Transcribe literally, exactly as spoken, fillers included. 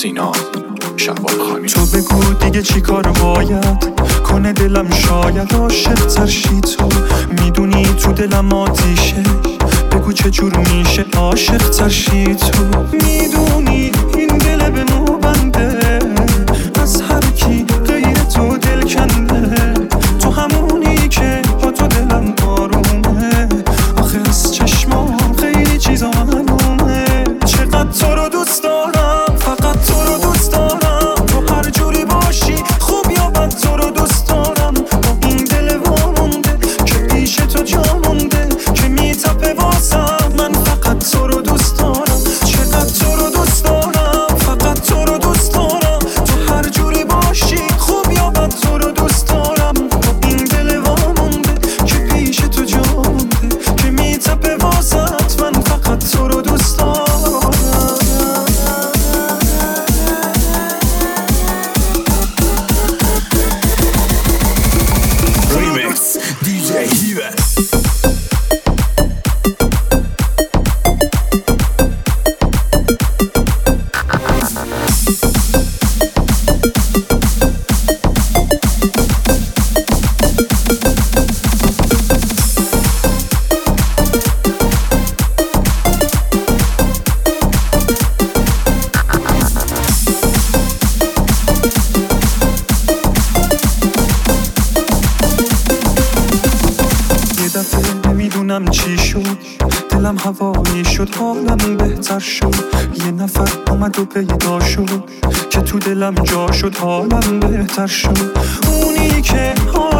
سینا شوال خانی. تو بگو دیگه چی کار باید کنه دلم، شاید عاشق تر شی. تو میدونی تو دلم آتیشه، بگو چه جور میشه عاشق تر شی. تو میدونی این دل به مو بنده، از هر کی غیر تو دل کنده. تو همونی که با تو دلم آرومه، آخه از چشمام خیلی چیزا معلومه. چقدر تو رو دوست دارم، فقط تو رو دوست دارم. تو هر جوری باشی خوب یا بد تو رو دوست دارم. با این دل وامونده که پیش تو جا مونده، که میتپه واسم. من فقط تو رو دوست دارم، چقدر تو رو دوست دارم، فقط تو رو دوست دارم. تو هر جوری باشی خوب یا بد تو رو دوست دارم. با این دل وامونده که پیش تو جا مونده، که میتپه واسط. من فقط تو رو دوست دارم. نمیدونم چی شد، دلم هوایی شد، حالم بهتر شد. یه نفر اومد و پیدا شد که تو دلم جا شد، حالم بهتر شد. اونی که